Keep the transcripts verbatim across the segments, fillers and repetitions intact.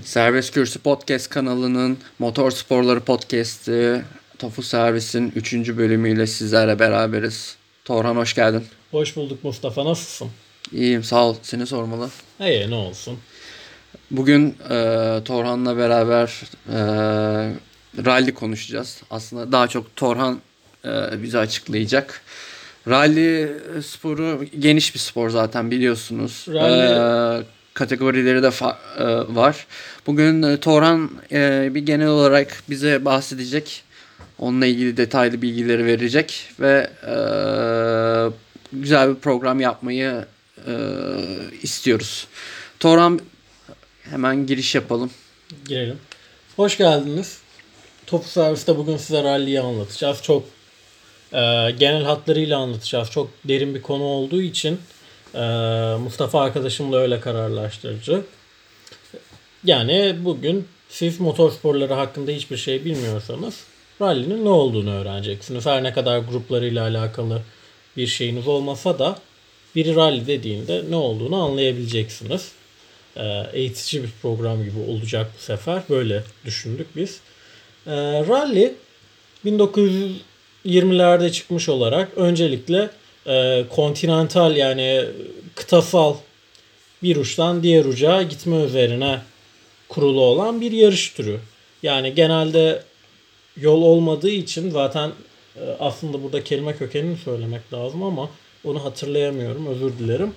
Serbest Kürsü Podcast kanalının Motor Sporları Podcast'i Tofu Servis'in üçüncü bölümüyle sizlerle beraberiz. Torhan hoş geldin. Hoş bulduk Mustafa, nasılsın? İyiyim, sağ ol. Seni sormalı. İyi, ne olsun. Bugün e, Torhan'la beraber e, rally konuşacağız. Aslında daha çok Torhan e, bize açıklayacak. Rally sporu geniş bir spor zaten biliyorsunuz. Rally... E, kategorileri de fa- e, var. Bugün e, Torhan e, bir genel olarak bize bahsedecek. Onunla ilgili detaylı bilgileri verecek ve e, güzel bir program yapmayı e, istiyoruz. Torhan, hemen giriş yapalım. Girelim. Hoş geldiniz. Topu Servis'te bugün size rally'yi anlatacağız. Çok e, genel hatlarıyla anlatacağız. Çok derin bir konu olduğu için e, Mustafa arkadaşımla öyle kararlaştıracak. Yani bugün siz motorsporları hakkında hiçbir şey bilmiyorsanız rally'nin ne olduğunu öğreneceksiniz. Her ne kadar gruplarıyla alakalı bir şeyiniz olmasa da biri rally dediğinde ne olduğunu anlayabileceksiniz. Eğitici bir program gibi olacak bu sefer. Böyle düşündük biz. E, rally bin dokuz yüz yirmilerde çıkmış olarak öncelikle e, kontinental yani kıtasal bir uçtan diğer uca gitme üzerine kurulu olan bir yarış türü. Yani genelde yol olmadığı için zaten e, aslında burada kelime kökenini söylemek lazım ama onu hatırlayamıyorum. Özür dilerim.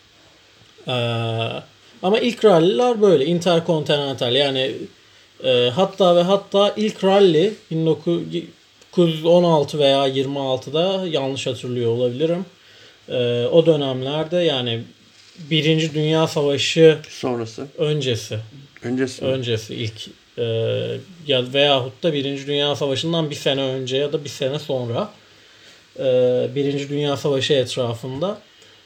Eee Ama ilk rally'ler böyle interkontinental yani e, hatta ve hatta ilk rally bin dokuz yüz on altı veya yirmi altıda yanlış hatırlıyor olabilirim. E, o dönemlerde yani Birinci Dünya Savaşı sonrası öncesi öncesi öncesi ilk e, ya veyahut da Birinci Dünya Savaşı'ndan bir sene önce ya da bir sene sonra e, Birinci Dünya Savaşı etrafında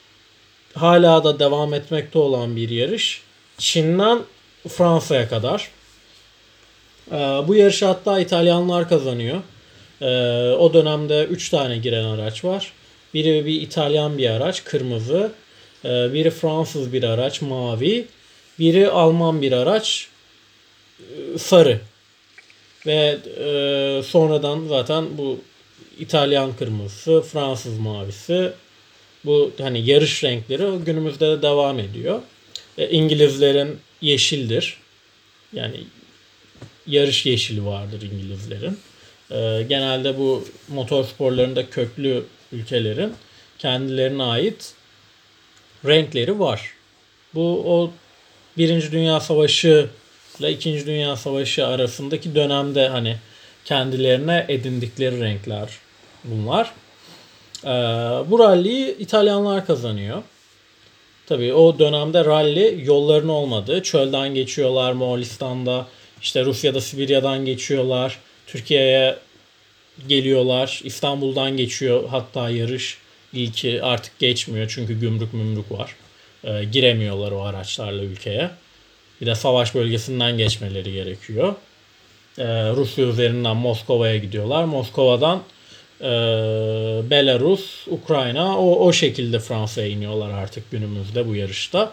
hala da devam etmekte olan bir yarış. Çin'den Fransa'ya kadar. Ee, bu yarışı hatta İtalyanlar kazanıyor. Ee, o dönemde üç tane giren araç var. Biri bir İtalyan bir araç, kırmızı. Ee, biri Fransız bir araç, mavi. Biri Alman bir araç, sarı. Ve e, sonradan zaten bu İtalyan kırmızısı, Fransız mavisi, bu hani yarış renkleri günümüzde de devam ediyor. E, İngilizlerin yeşildir. Yani yarış yeşili vardır İngilizlerin. E, genelde bu motor sporlarında köklü ülkelerin kendilerine ait renkleri var. Bu o Birinci Dünya Savaşı ile İkinci Dünya Savaşı arasındaki dönemde hani kendilerine edindikleri renkler bunlar. Ee, bu rally'yi İtalyanlar kazanıyor. Tabii o dönemde rally yolların olmadığı, çölden geçiyorlar Moğolistan'da, işte Rusya'da Sibirya'dan geçiyorlar, Türkiye'ye geliyorlar, İstanbul'dan geçiyor hatta yarış. İlki artık geçmiyor çünkü gümrük mümrük var. Ee, giremiyorlar o araçlarla ülkeye. Bir de savaş bölgesinden geçmeleri gerekiyor. Ee, Rusya üzerinden Moskova'ya gidiyorlar. Moskova'dan Ee, Belarus, Ukrayna o, o şekilde Fransa'ya iniyorlar artık günümüzde bu yarışta.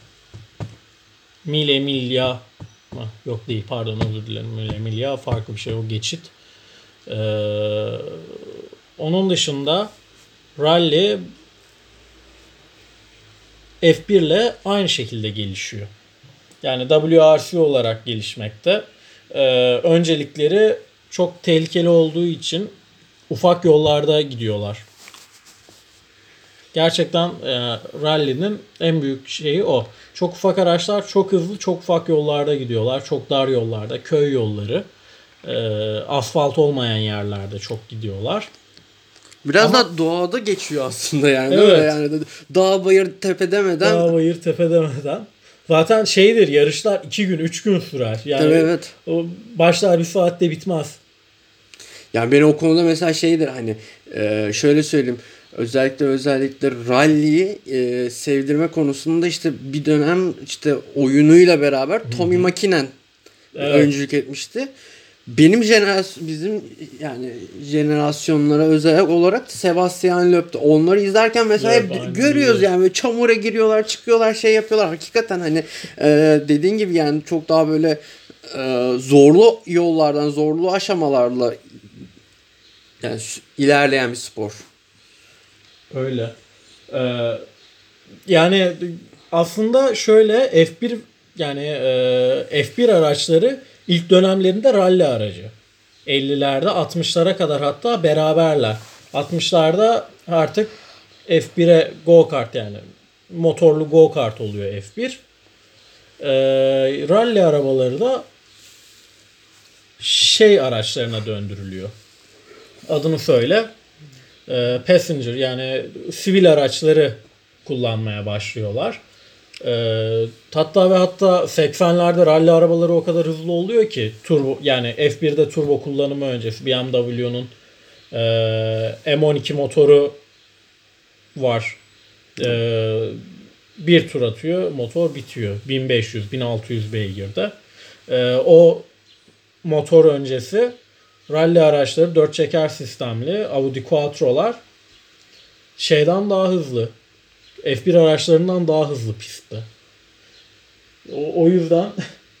Mille Emilia yok değil pardon özür dilerim. Mille Emilia farklı bir şey o geçit. Ee, onun dışında rally F bir ile aynı şekilde gelişiyor. Yani W R C olarak gelişmekte. Ee, öncelikleri çok tehlikeli olduğu için ufak yollarda gidiyorlar. Gerçekten e, rally'nin en büyük şeyi o. Çok ufak araçlar çok hızlı, çok ufak yollarda gidiyorlar. Çok dar yollarda, köy yolları, e, asfalt olmayan yerlerde çok gidiyorlar. Biraz Ama, da doğada geçiyor aslında yani. Evet. Öyle yani dağ bayır tepe demeden. Dağ bayır tepe demeden. Zaten şeydir yarışlar iki gün, üç gün sürer. Yani evet, evet. O başlar bir saatte bitmez. Yani benim o konuda mesela şeydir hani e, şöyle söyleyeyim özellikle özellikle rally'yi e, sevdirme konusunda işte bir dönem işte oyunuyla beraber Tommy Mäkinen evet. öncülük etmişti. benim jenerasyon bizim yani jenerasyonlara özel olarak Sebastian Loeb'de onları izlerken mesela Loeb, hep aynen, görüyoruz öyle. yani böyle çamura giriyorlar, çıkıyorlar, şey yapıyorlar. Hakikaten hani e, dediğin gibi yani çok daha böyle e, zorlu yollardan, zorlu aşamalarla yani s- ilerleyen bir spor. Öyle. Ee, yani aslında şöyle F bir yani e, F bir araçları ilk dönemlerinde rally aracı. ellilerde altmışlara kadar hatta beraberler. altmışlarda artık F bire go kart yani motorlu go kart oluyor F bir. Ee, rally arabaları da şey araçlarına döndürülüyor. Adını söyle. Ee, passenger yani sivil araçları kullanmaya başlıyorlar. Ee, hatta ve hatta seksenlerde rally arabaları o kadar hızlı oluyor ki turbo yani F birde turbo kullanımı öncesi B M W'nun e, M on iki motoru var. Ee, bir tur atıyor, motor bitiyor. bin beş yüz bin altı yüz beygirde. Ee, o motor öncesi rally araçları dört çeker sistemli Audi Quattro'lar şeyden daha hızlı. F bir araçlarından daha hızlı pistte. O, o yüzden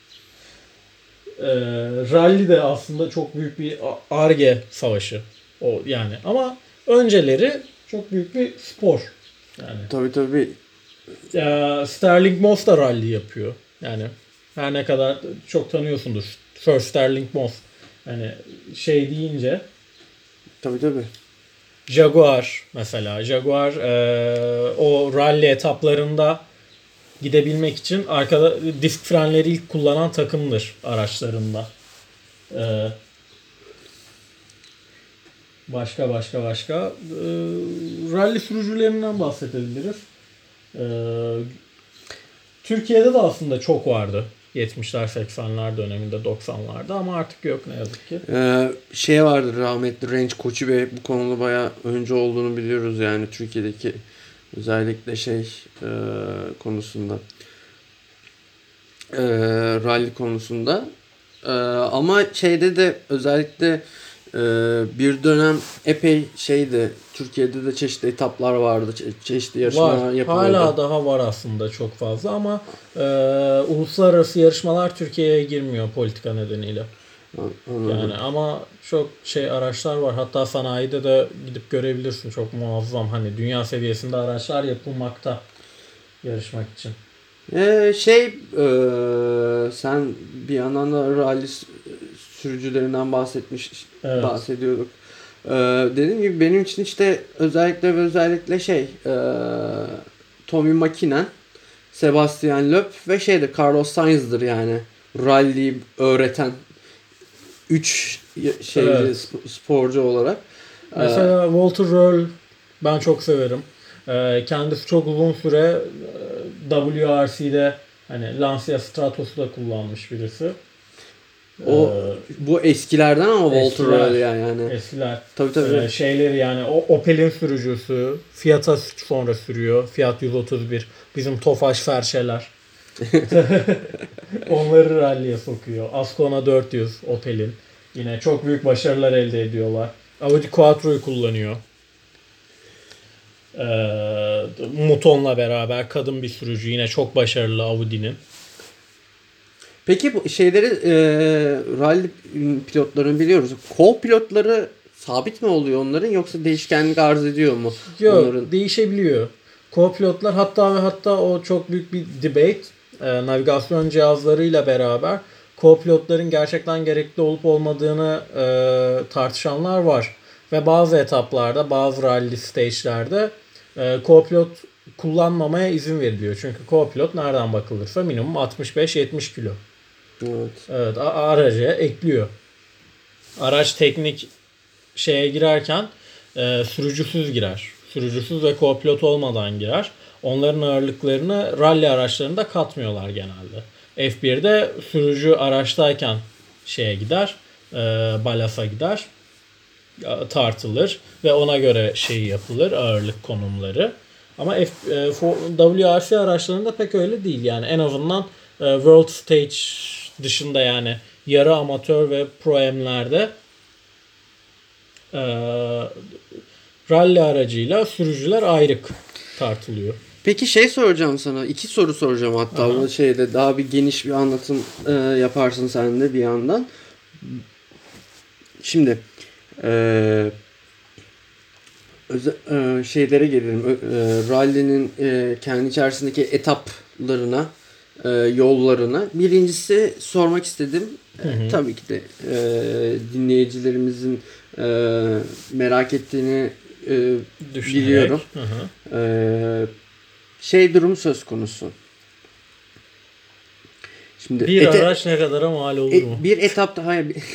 e, rally de aslında çok büyük bir Ar-Ge savaşı. O yani ama önceleri çok büyük bir spor. Yani Tabii tabii. ya, Sterling Moss da rally yapıyor. Yani her ne kadar çok tanıyorsundur. Sir Sterling Moss. Yani şey deyince Tabii tabii. Jaguar mesela. Jaguar e, o rally etaplarında gidebilmek için arkada disk frenleri ilk kullanan takımdır araçlarında. E, başka başka başka. E, rally sürücülerinden bahsedebiliriz. E, Türkiye'de de aslında çok vardı. yetmişler seksenler döneminde doksanlarda ama artık yok ne yazık ki. Ee, şey vardı rahmetli Range Koçu Bey bu konuda bayağı önce olduğunu biliyoruz yani Türkiye'deki özellikle şey e, konusunda e, rally konusunda E, ama şeyde de özellikle e, bir dönem epey şeydi Türkiye'de de çeşitli etaplar vardı çe- çeşitli yarışmalar Var. yapılıyordu. Hala daha var aslında çok fazla ama e, uluslararası yarışmalar Türkiye'ye girmiyor politika nedeniyle. Anladım. Yani ama çok şey araçlar var. Hatta sanayide de gidip görebilirsin. Çok muazzam. Hani dünya seviyesinde araçlar yapılmakta yarışmak için. Ee, şey e, sen bir yandan da rally s- sürücülerinden bahsetmiş Evet. bahsediyorduk. Ee, dediğim gibi benim için işte özellikle ve özellikle şey e, Tommy Mäkinen, Sebastian Loeb ve şeyde Carlos Sainz'dır yani rally'yi öğreten üç şeyci Evet. sp- sporcu olarak. Ee, Mesela Walter Earl ben çok severim. Ee, kendisi çok uzun süre e, W R C'de hani Lancia Stratos'u da kullanmış birisi. o bu eskilerden ama Walter Eskiler. Earl yani. yani. Eskiler. Tabii tabii. Ee, şeyleri yani o Opel'in sürücüsü. Fiat'a sonra sürüyor. Fiat yüz otuz bir. Bizim Tofaş Ferşeler. Onları rally'e sokuyor. Ascona dört yüz Opel'in. Yine çok büyük başarılar elde ediyorlar. Audi Quattro'yu kullanıyor. Ee, Mouton'la beraber kadın bir sürücü. Yine çok başarılı Audi'nin. Peki bu şeyleri e, rally pilotlarını biliyoruz. Co-pilotları sabit mi oluyor onların yoksa değişkenlik arz ediyor mu? Yok, onların? değişebiliyor. Co-pilotlar hatta ve hatta o çok büyük bir debate. Ee, navigasyon cihazlarıyla beraber co-pilotların gerçekten gerekli olup olmadığını e, tartışanlar var. Ve bazı etaplarda, bazı rally stage'lerde e, co-pilot kullanmamaya izin veriliyor. Çünkü co-pilot nereden bakılırsa minimum altmış beş yetmiş kilo. Evet. Evet, a- araca ekliyor. Araç teknik şeye girerken e, sürücüsüz girer. Sürücüsüz ve co-pilot olmadan girer. Onların ağırlıklarını rally araçlarında katmıyorlar genelde. F birde sürücü araçtayken şeye gider, e, balasa gider, e, tartılır ve ona göre şeyi yapılır, ağırlık konumları. Ama F, e, W R C araçlarında pek öyle değil yani en azından e, World Stage dışında yani yarı amatör ve pro-M'lerde e, rally aracıyla sürücüler ayrık tartılıyor. Peki şey soracağım sana. İki soru soracağım hatta. Aha. Bu şeyde daha bir geniş bir anlatım e, yaparsın sen de bir yandan. Şimdi e, öze, e, şeylere gelelim. Ö, e, rally'nin e, kendi içerisindeki etaplarına, e, yollarına. Birincisi sormak istedim. Hı hı. E, tabii ki de e, dinleyicilerimizin e, merak ettiğini e, Düşünerek. biliyorum. Hı hı. E, şey durum söz konusu. Şimdi Bir ete- araç ne kadara mal olur e, mu? bir etapta hayır bir-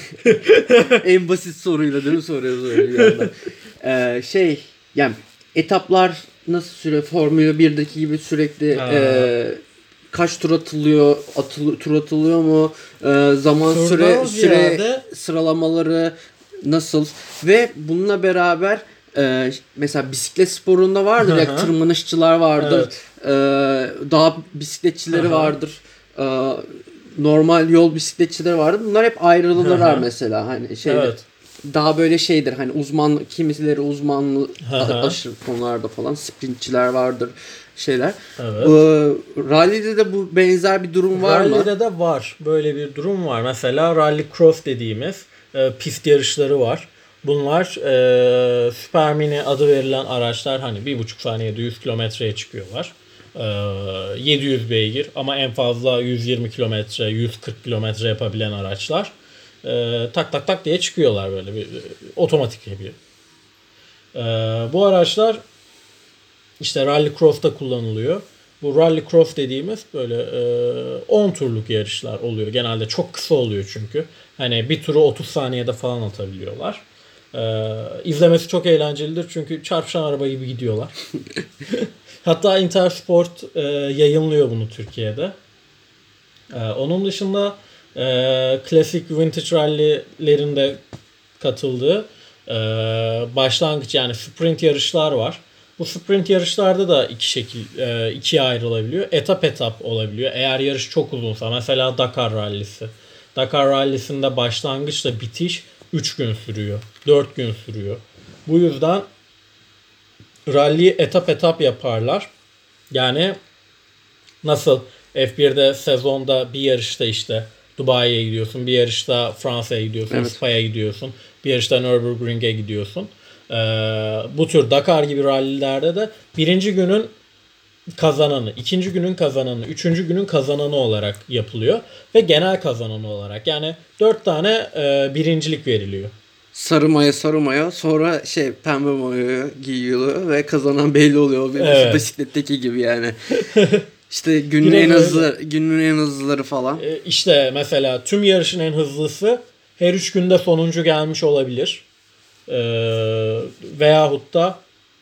en basit soruyla değil mi soruyoruz öyle bir yandan. Ee, şey yani etaplar nasıl süre Formula birdeki gibi sürekli Ha. e, kaç tur atılıyor atıl, tur atılıyor mu e, zaman Turdan süre süre ziyade- sıralamaları nasıl ve bununla beraber e, mesela bisiklet sporunda vardır ya Hı hı. tırmanışçılar vardır Evet. e, dağ bisikletçileri Hı hı. vardır e, normal yol bisikletçileri vardır bunlar hep ayrılırlar Hı hı. mesela hani şey Evet. daha böyle şeydir hani uzman kimileri uzmanlı Hı hı. aşırı konularda falan sprintçiler vardır şeyler. Evet. Ee, rally'de de bu benzer bir durum var mı? Rally'de de var. Böyle bir durum var. Mesela Rally Cross dediğimiz e, pist yarışları var. Bunlar e, Super Mini adı verilen araçlar hani bir buçuk saniyede yüz kilometreye çıkıyorlar. E, yedi yüz beygir ama en fazla yüz yirmi kilometre, yüz kırk kilometre yapabilen araçlar. E, tak tak tak diye çıkıyorlar böyle bir otomatik yapıyor. E, bu araçlar işte Rally Cross'ta kullanılıyor. Bu Rally Cross dediğimiz böyle on turluk yarışlar oluyor. Genelde çok kısa oluyor çünkü. Hani bir turu otuz saniyede falan atabiliyorlar. E, izlemesi çok eğlencelidir çünkü çarpışan araba gibi gidiyorlar. Hatta Intersport e, yayınlıyor bunu Türkiye'de. E, onun dışında e, klasik vintage rally'lerin de katıldığı e, başlangıç yani sprint yarışlar var. Bu sprint yarışlarda da iki şekil e, ikiye ayrılabiliyor. Etap etap olabiliyor. Eğer yarış çok uzunsa mesela Dakar rallisi. Dakar rallisinde başlangıçla bitiş üç gün sürüyor. dört gün sürüyor. Bu yüzden rally'yi etap etap yaparlar. Yani nasıl F bir'de sezonda bir yarışta işte Dubai'ye gidiyorsun, bir yarışta Fransa'ya gidiyorsun, Evet. Spa'ya gidiyorsun, bir yarışta Nürburgring'e gidiyorsun. Ee, bu tür Dakar gibi rallilerde de birinci günün kazananı, ikinci günün kazananı, üçüncü günün kazananı olarak yapılıyor ve genel kazananı olarak yani dört tane e, birincilik veriliyor. Sarı maya sarı maya sonra şey pembe maya giyiliyor ve kazanan belli oluyor. Bir Evet. bisikletteki gibi yani. İşte günün Biraz en öyle. hızlı günün en hızlıları falan. E, işte mesela tüm yarışın en hızlısı her üç günde sonuncu gelmiş olabilir. Ee, veyahut da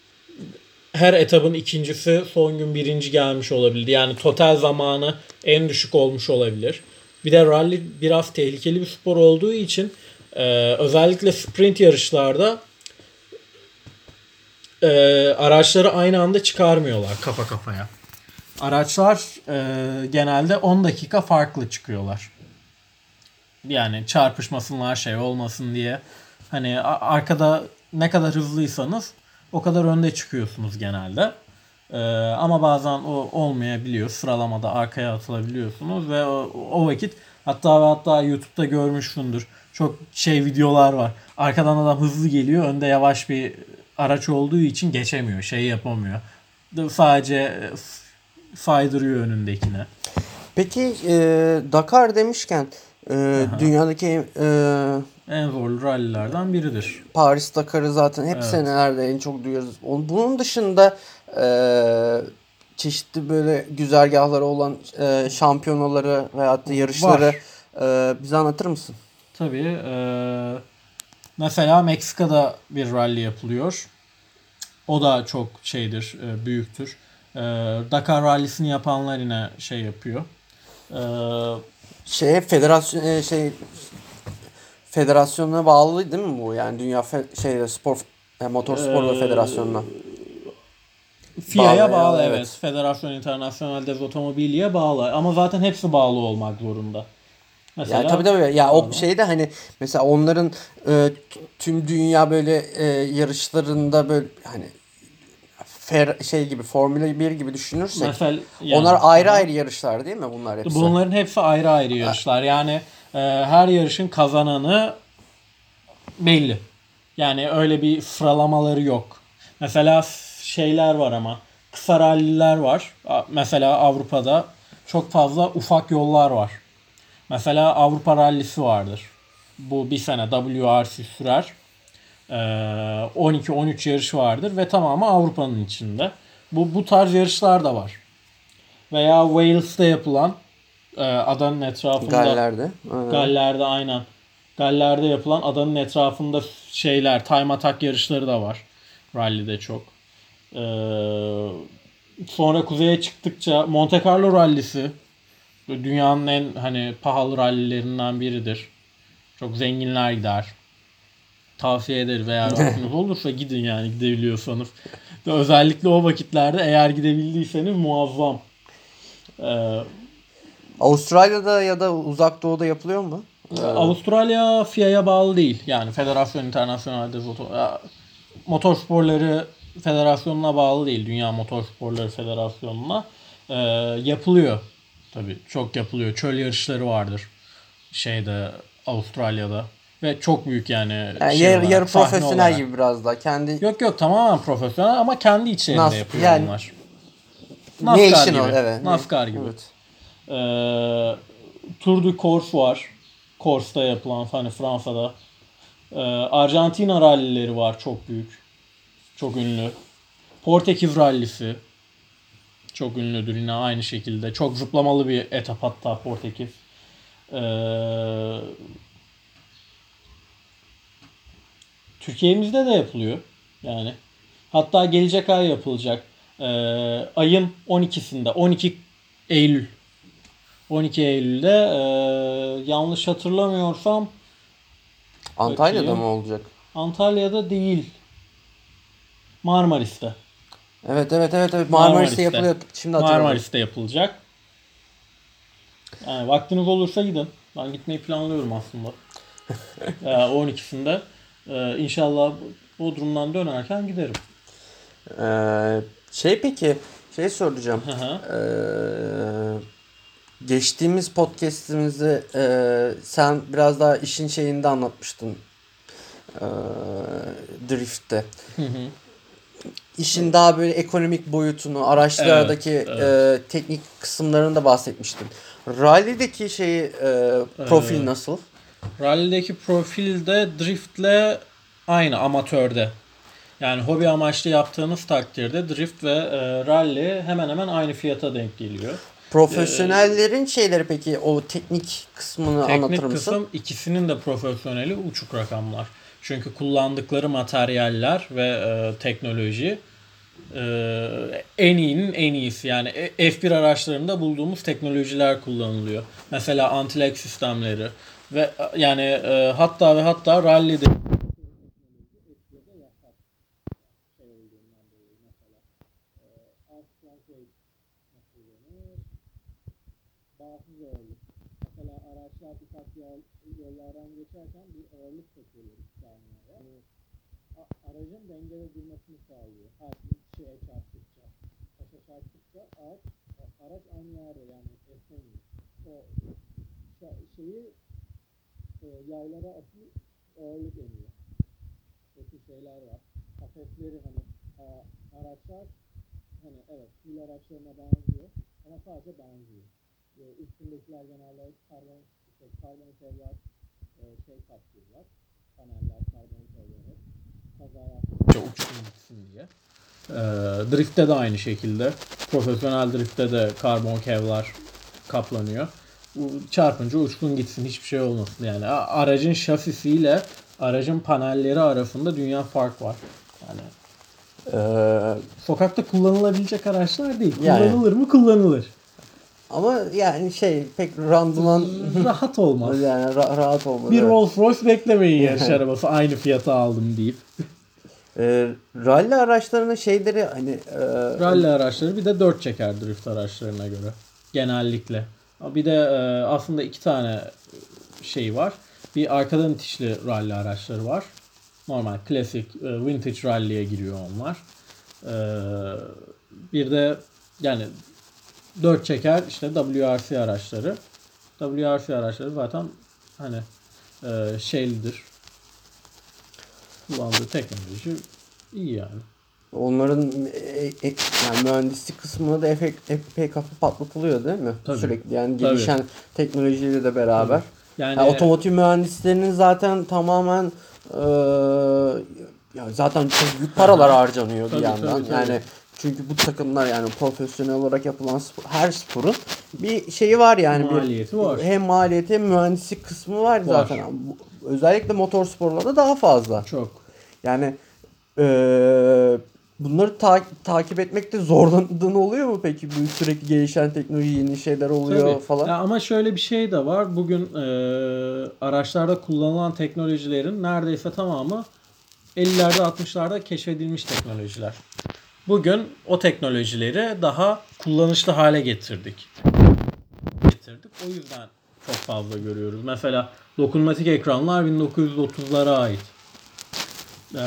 her etabın ikincisi son gün birinci gelmiş olabilir. Yani total zamanı en düşük olmuş olabilir. Bir de rally biraz tehlikeli bir spor olduğu için e, özellikle sprint yarışlarda e, araçları aynı anda çıkarmıyorlar kafa kafaya. Araçlar e, genelde on dakika farklı çıkıyorlar. Yani çarpışmasınlar şey olmasın diye. Hani arkada ne kadar hızlıysanız o kadar önde çıkıyorsunuz genelde. Ee, ama bazen o olmayabiliyor. Sıralamada arkaya atılabiliyorsunuz ve o, o vakit hatta ve hatta YouTube'da görmüşsündür. Çok şey videolar var. Arkadan adam hızlı geliyor. Önde yavaş bir araç olduğu için geçemiyor. Şey yapamıyor. Sadece saydırıyor önündekine. Peki e, Dakar demişken e, dünyadaki e, En zorlu rallilerden biridir. Paris Dakar'ı zaten hep Evet. senelerde en çok duyuyoruz. Onun- Bunun dışında e, çeşitli böyle güzergahları olan e, şampiyonaları veyahut da yarışları e, bize anlatır mısın? Tabii. eee, mesela Meksika'da bir rally yapılıyor. O da çok şeydir, e, büyüktür. Eee, Dakar rallisini yapanlar yine şey yapıyor. Eee, Şeye federasyon e, şey federasyonuna bağlı değil mi bu? Yani Dünya fe, şeyde spor e, motorspor Ee, federasyonuna. F I A'ya Bağlı, bağlı, evet. evet. Federasyon International des Automobile'ye bağlı. Ama zaten hepsi bağlı olmak zorunda. Mesela Ya tabii tabii ya o şeyde hani mesela onların e, tüm dünya böyle e, yarışlarında böyle hani fer, şey gibi Formula bir gibi düşünürsek mesela yani onlar ayrı aha. ayrı yarışlar değil mi bunlar hepsi? Bunların hepsi ayrı ayrı yarışlar. Yani e, her yarışın kazananı belli. Yani öyle bir sıralamaları yok. Mesela şeyler var ama kısa ralliler var. A- Mesela Avrupa'da çok fazla ufak yollar var. Mesela Avrupa rallisi vardır. Bu bir sene W R C sürer. Ee, on iki on üç yarış vardır ve tamamı Avrupa'nın içinde. Bu bu tarz yarışlar da var. Veya Wales'te yapılan e, adanın etrafında Galler'de. Aynen. Galler'de aynen. Galler'de yapılan adanın etrafında şeyler, time attack yarışları da var. Rally'de çok. Ee, Sonra kuzeye çıktıkça Monte Carlo rallisi dünyanın en hani pahalı rallilerinden biridir. Çok zenginler gider. Tavsiye ederim veya vaktiniz olursa gidin yani gidebiliyorsanız. Ve özellikle o vakitlerde eğer gidebildiyseniz muazzam. Ee, Avustralya'da ya da Uzak Doğu'da yapılıyor mu? Ee, Avustralya F I A'ya bağlı değil. Yani Federasyon International de Motorsporları Federasyonu'na bağlı değil. Dünya Motorsporları Federasyonu'na. Ee, Yapılıyor. Tabii çok yapılıyor. Çöl yarışları vardır. Şeyde Avustralya'da. Ve çok büyük yani, yani şey yarı, yarı olarak, sahne profesyonel olarak. gibi biraz daha kendi Yok yok tamamen profesyonel ama kendi içlerinde Nas yapıyor yani bunlar. NASCAR national gibi. evet. Ne- NASCAR gibi. Evet. Ee, Tour de Corse var. Corse'da yapılan hani Fransa'da. Ee, Arjantina rallileri var çok büyük. Çok ünlü. Portekiz rallisi çok ünlüdür yine aynı şekilde. Çok zıplamalı bir etap hatta Portekiz. Ee, Türkiye'mizde de yapılıyor. Yani hatta gelecek ay yapılacak. Ee, Ayın on ikisinde on iki Eylül on iki Eylül'de ee, yanlış hatırlamıyorsam Antalya'da bakayım. mı olacak? Antalya'da değil. Marmaris'te. Evet evet evet evet Marmaris'te Marmaris'te. yapılıyor. Şimdi hatırladım. Marmaris'te yapılacak. Yani vaktiniz olursa gidin. Ben gitmeyi planlıyorum aslında. Ee, on ikisinde. Ee, İnşallah Bodrum'dan dönerken giderim. Ee, şey peki şey soracağım. Hı hı. Ee, geçtiğimiz podcast'imizde e, sen biraz daha işin şeyini de anlatmıştın. Ee, Drift'te. Hı hı. İşin daha böyle ekonomik boyutunu, araçlardaki Evet, evet. e, teknik kısımlarını da bahsetmiştin. Rally'deki şeyi e, profil Ee, nasıl? Rally'deki profilde driftle aynı amatörde. Yani hobi amaçlı yaptığınız takdirde drift ve e, rally hemen hemen aynı fiyata denk geliyor. Profesyonellerin şeyleri peki o teknik kısmını anlatır Teknik mısın? kısım ikisinin de profesyoneli uçuk rakamlar. Çünkü kullandıkları materyaller ve e, teknoloji e, en iyinin en iyisi. Yani e- F bir araçlarında bulduğumuz teknolojiler kullanılıyor. Mesela anti-lag sistemleri ve e, yani e, hatta ve hatta rally'de bağımsız ağırlık. Mesela araçlar birkaç yol, yollardan geçerken bir ağırlık takıyorlar ikameye. Bu a- aracın dengede durmasını sağlıyor. Her bir şeye çarptıkça, taşa çarptıkça araç, araç aynı yerde yani esnemiyor. O şa- şeyi e, yaylara atıp ağırlık emiyor. Bu tür şeyler var. Kafesleri hani a, araçlar hani evet fil araçlarına benziyor ama sadece benziyor. E, üstündekiler genelde karbon, işte karbon kevlar e, şey kaplıyorlar. Paneller karbon kevları. Kaza yaptıkça uçsun gitsin diye. E, Drift'te de aynı şekilde. Profesyonel drift'te de karbon kevlar kaplanıyor. Bu çarpınca uçsun gitsin hiçbir şey olmasın yani. A- Aracın şasisiyle aracın panelleri arasında dünya fark var. Yani Ee, sokakta kullanılabilecek araçlar değil. Yani. Kullanılır mı? Kullanılır. ama yani şey pek randıman Rahat olmaz. yani ra- rahat olmadı. Bir Evet. Rolls Royce beklemeyin yarış arabası aynı fiyata aldım deyip. Ee, rally araçlarının şeyleri hani e, Rally araçları bir de dört çeker drift araçlarına göre. Genellikle. Bir de e, aslında iki tane şey var. Bir arkadan itişli rally araçları var. Normal, klasik, vintage rally'ye giriyor onlar. Ee, bir de yani dört çeker işte W R C araçları. W R C araçları zaten hani e, şeylidir. Kullandığı teknoloji iyi yani. Onların e, e, yani mühendislik kısmına da epey, epey kafa patlatılıyor değil mi? Tabii. Sürekli yani gelişen Tabii. teknolojiyle de beraber. Tabii. Yani, yani otomotiv mühendislerinin zaten tamamen e, yani zaten çok büyük paralar harcanıyor bir tabii, yandan. tabii, tabii. Yani çünkü bu takımlar yani profesyonel olarak yapılan spor, her sporun bir şeyi var yani. Maliyeti bir, var. Hem maliyeti hem mühendislik kısmı var, var. zaten. Bu, özellikle motor sporlarda daha fazla. Çok. Yani eee bunları ta- takip etmekte zorlandığın oluyor mu peki? Bu sürekli gelişen teknoloji, yeni şeyler oluyor Tabii. falan. Ya ama şöyle bir şey de var. Bugün e, araçlarda kullanılan teknolojilerin neredeyse tamamı ellilerde altmışlarda keşfedilmiş teknolojiler. Bugün o teknolojileri daha kullanışlı hale getirdik. Getirdik. O yüzden çok fazla görüyoruz. Mesela dokunmatik ekranlar bin dokuz yüz otuzlara ait. Ee,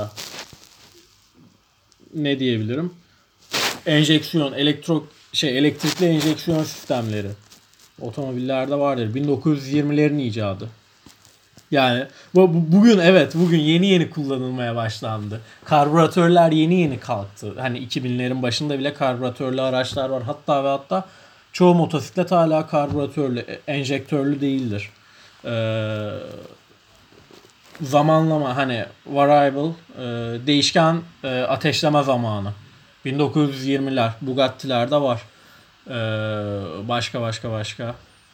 ne diyebilirim? Enjeksiyon, elektro şey elektrikli enjeksiyon sistemleri otomobillerde vardır. bin dokuz yüz yirmilerin icadı. Yani bu, bu bugün evet bugün yeni yeni kullanılmaya başlandı. Karbüratörler yeni yeni kalktı. Hani iki binlerin başında bile karbüratörlü araçlar var. Hatta ve hatta çoğu motosiklet hala karbüratörlü, enjektörlü değildir. Ee, zamanlama hani variable, e, değişken e, ateşleme zamanı. bin dokuz yüz yirmiler Bugatti'lerde var. Ee, başka başka başka.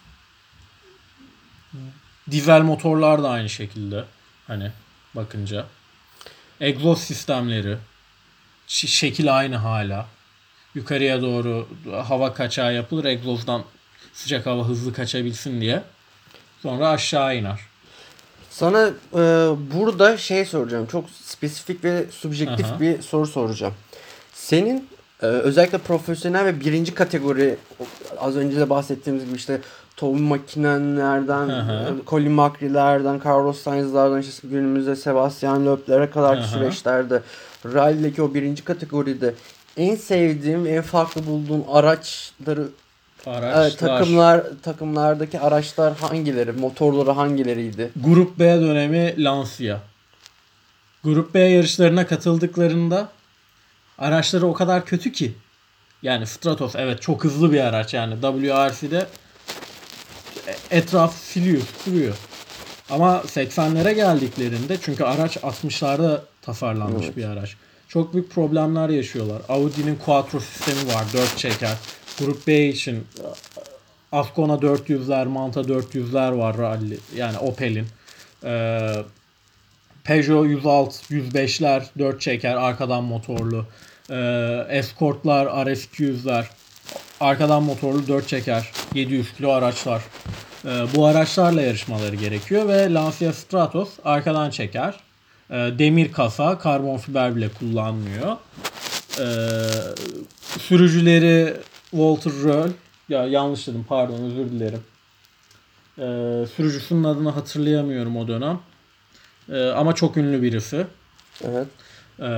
Dizel motorlar da aynı şekilde. Hani bakınca. Egzoz sistemleri. Ş- şekil aynı hala. Yukarıya doğru hava kaçağı yapılır. Egzozdan sıcak hava hızlı kaçabilsin diye. Sonra aşağı iner. Sana e, burada şey soracağım. Çok spesifik ve subjektif Aha. bir soru soracağım. Senin e, özellikle profesyonel ve birinci kategori, az önce de bahsettiğimiz gibi işte Tom Makinenlerden, Aha. e, Colin McRae'lerden, Carlos Sainz'lardan işte günümüzde Sebastian Loeb'lere kadar Aha. süreçlerde rally'deki o birinci kategoride en sevdiğin ve en farklı bulduğun araçları Araçlar. e, takımlar takımlardaki araçlar hangileri? Motorları hangileriydi? Grup B dönemi Lancia. Grup B yarışlarına katıldıklarında araçları o kadar kötü ki. Yani Stratos evet çok hızlı bir araç yani W R C'de etraf siliyor, sürüyor. Ama seksenlere geldiklerinde çünkü araç altmışlarda tasarlanmış Evet. bir araç. Çok büyük problemler yaşıyorlar. Audi'nin Quattro sistemi var, dört çeker. Grup B için Ascona dört yüzler, Manta dört yüzler var rally. Yani Opel'in. Ee, Peugeot yüz altı, yüz beşler dört çeker arkadan motorlu. Ee, Escort'lar, R S iki yüzler arkadan motorlu dört çeker yedi yüz kilo araçlar. Ee, bu araçlarla yarışmaları gerekiyor ve Lancia Stratos arkadan çeker. Ee, demir kasa, karbon fiber bile kullanmıyor. Ee, sürücüleri Walter Röhrl, ya yanlış dedim pardon özür dilerim. Ee, sürücüsünün adını hatırlayamıyorum o dönem. Ee, ama çok ünlü birisi. Evet. Ee,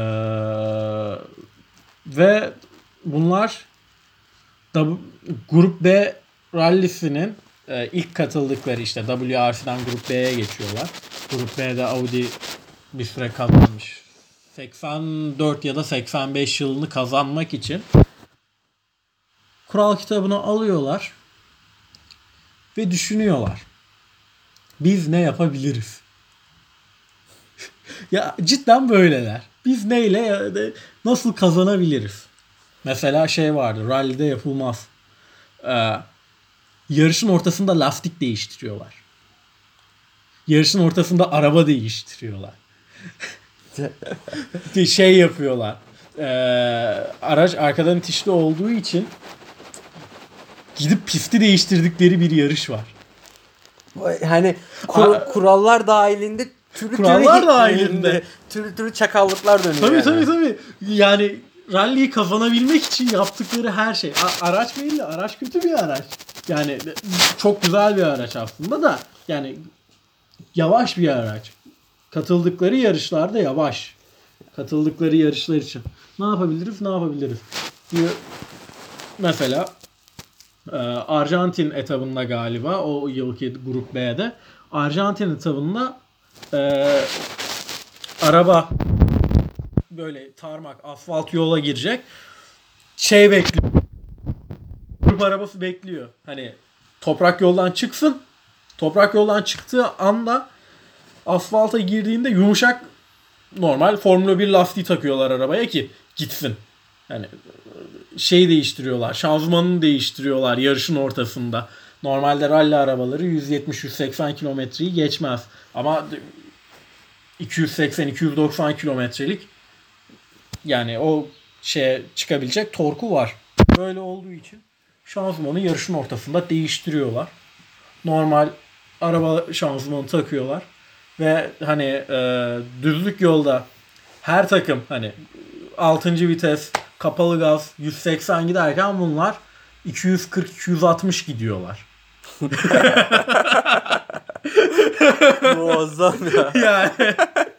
ve bunlar da Grup B rallisinin e, ilk katıldıkları işte W R C'den Grup B'ye geçiyorlar. Grup B'de Audi bir süre kazanmış. seksen dört ya da seksen beş yılını kazanmak için kural kitabını alıyorlar ve düşünüyorlar. Biz ne yapabiliriz? Ya cidden böyleler. Biz neyle nasıl kazanabiliriz? Mesela şey vardı. Rally'de yapılmaz. Ee, yarışın ortasında lastik değiştiriyorlar. Yarışın ortasında araba değiştiriyorlar. şey yapıyorlar. Ee, araç arkadan itişli olduğu için gidip pisti değiştirdikleri bir yarış var. Hani kur, kurallar dahilinde türlü kurallar türlü dahilinde türlü türlü çakallıklar dönüyor. Tabii yani. tabii tabii. Yani rally'yi kazanabilmek için yaptıkları her şey. A- araç belli. Araç kötü bir araç. Yani çok güzel bir araç aslında da yani yavaş bir araç. Katıldıkları yarışlarda yavaş. Katıldıkları yarışlar için. Ne yapabiliriz? Ne yapabiliriz? Bir, mesela e, Arjantin etabında galiba o yılki Grup B'de Arjantin etabında e, araba böyle tarmak, asfalt yola girecek. Şey bekliyor. Grup arabası bekliyor. Hani toprak yoldan çıksın. Toprak yoldan çıktığı anda asfalta girdiğinde yumuşak normal Formula bir lastiği takıyorlar arabaya ki gitsin. Yani şey değiştiriyorlar. Şanzımanını değiştiriyorlar yarışın ortasında. Normalde ralli arabaları yüz yetmiş yüz seksen kilometreyi geçmez. Ama iki yüz seksen iki yüz doksan kilometrelik yani o şeye çıkabilecek torku var. Böyle olduğu için şanzımanı yarışın ortasında değiştiriyorlar. Normal araba şanzımanı takıyorlar. Ve hani e, düzlük yolda her takım hani altıncı vites kapalı gaz yüz seksen giderken bunlar iki yüz kırk iki yüz altmış gidiyorlar. Muazzam ya. Yani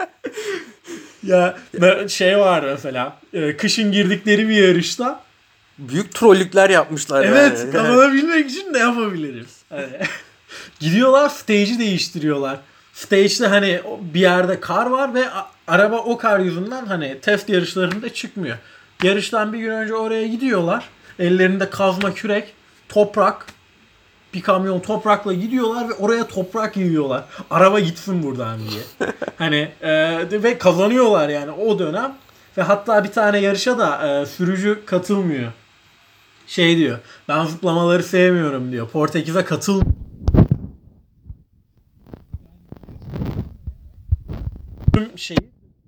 ya şey var mesela e, kışın girdikleri bir yarışta Büyük trollükler yapmışlar evet, yani. kazanabilmek için ne yapabiliriz? Hani, gidiyorlar stage'i değiştiriyorlar. Stage'de hani bir yerde kar var ve araba o kar yüzünden hani test yarışlarında çıkmıyor. Yarıştan bir gün önce oraya gidiyorlar. Ellerinde kazma kürek, toprak, bir kamyon toprakla gidiyorlar ve oraya toprak yiyorlar. Araba gitsin buradan diye. Hani e, ve kazanıyorlar yani o dönem. Ve hatta bir tane yarışa da e, sürücü katılmıyor. Şey diyor. Ben zıplamaları sevmiyorum diyor. Portekiz'e katıl. Tüm şeyi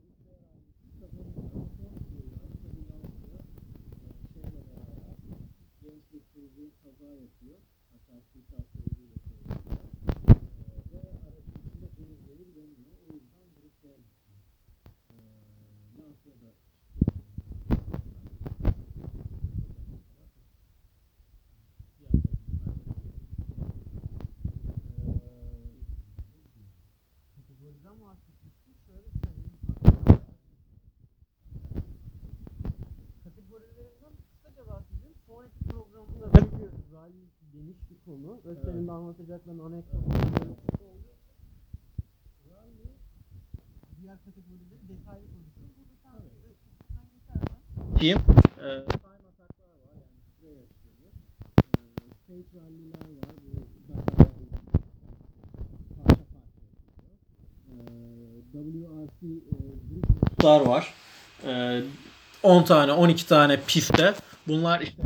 kategorilerinden kısaca bahsedeyim. Sonraki programda çünkü rally geniş bir konu ve evet. Senin de anlatacakların anekdotların oluyor. Rally diğer kategorileri detaylı konuşuyoruz. Burada sen evet. Sen geçersen. Kim? Ee, time ataklar var yani süre yarışları. Ee, stage rally'ler var. Bu Dakar rally parça parça yapıyor. Ee, W R C e, gruplar var. Ee, on tane on iki tane pistte. Bunlar işte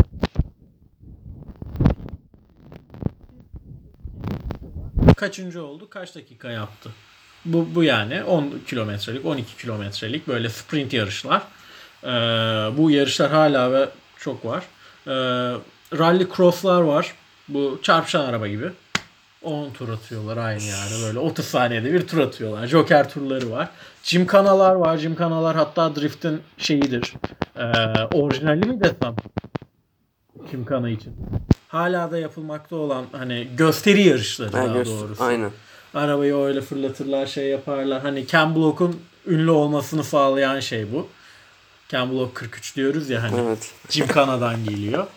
kaçıncı oldu? Kaç dakika yaptı? Bu, bu yani on kilometrelik, on iki kilometrelik böyle sprint yarışlar. Ee, bu yarışlar hala ve çok var. Ee, rally cross'lar var. Bu çarpışan araba gibi. on tur atıyorlar aynı yani. Böyle otuz saniyede bir tur atıyorlar. Joker turları var. Gymkhanalar var. Gymkhanalar hatta drift'in şeyidir. Ee, orijinali mi desem? Gymkhana için. Hala da yapılmakta olan hani gösteri yarışları ha, daha göster- doğrusu. Aynen. Arabayı öyle fırlatırlar, şey yaparlar. Hani Ken Block'un ünlü olmasını sağlayan şey bu. Ken Block kırk üç diyoruz ya hani. Evet. Gymkhana'dan geliyor.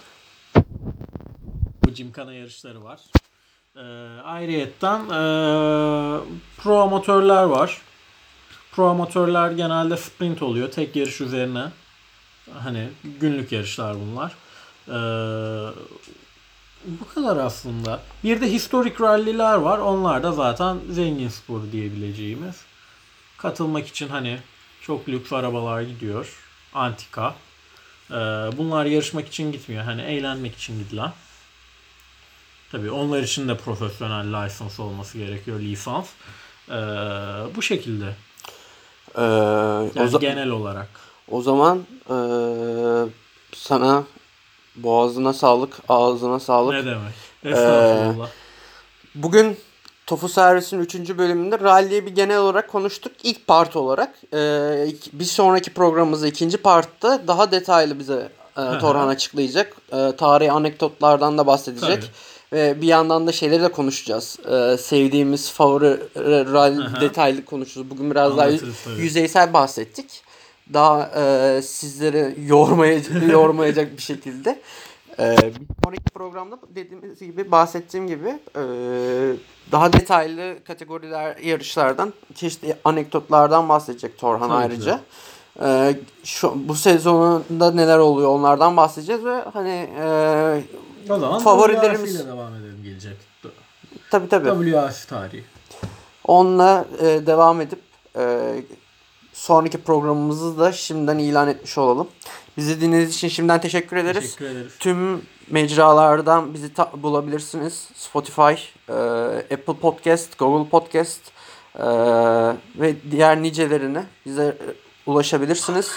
Bu Gymkhana yarışları var. Ee, ayrıyetten ee, pro amatörler var. Pro amatörler genelde sprint oluyor. Tek yarış üzerine. Hani günlük yarışlar bunlar. Ee, bu kadar aslında. Bir de historic rally'ler var. Onlar da zaten zengin spor diyebileceğimiz. Katılmak için hani çok lüks arabalar gidiyor. Antika. Ee, bunlar yarışmak için gitmiyor. Hani eğlenmek için gidilen. Tabii onlar için de profesyonel lisans olması gerekiyor. Lisans. Ee, bu şekilde. Ee, yani o za- genel olarak. O zaman ee, sana boğazına sağlık, ağzına sağlık. Ne demek? Estağfurullah. Ee, bugün Tofu Servis'in üçüncü bölümünde rally'yi bir genel olarak konuştuk. İlk part olarak. Ee, bir sonraki programımızda ikinci partta daha detaylı bize e, Torhan açıklayacak. E, tarihi anekdotlardan da bahsedecek. Ve bir yandan da şeyleri de konuşacağız. Ee, sevdiğimiz favori rol detaylı konuşuruz. Bugün biraz daha yüzeysel bahsettik. Daha e, sizleri yormayacak, yormayacak bir şekilde. Ee, bir sonraki programda dediğimiz gibi, bahsettiğim gibi e, daha detaylı kategoriler, yarışlardan, çeşitli anekdotlardan bahsedecek Torhan. Tabii ayrıca. Ee, şu bu sezonunda neler oluyor onlardan bahsedeceğiz ve hani e, o zaman favorilerimiz devam edelim gelecek. Tabii tabii. W R C tarihi. Onunla e, devam edip e, sonraki programımızı da şimdiden ilan etmiş olalım. Bizi dinlediğiniz için şimdiden teşekkür ederiz. Teşekkür ederiz. Tüm mecralardan bizi ta- bulabilirsiniz. Spotify, e, Apple Podcast, Google Podcast e, ve diğer nicelerine bize ulaşabilirsiniz.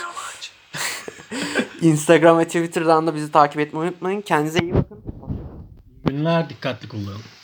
Instagram ve Twitter'dan da bizi takip etmeyi unutmayın. Kendinize iyi bakın. Günler dikkatli kullanın.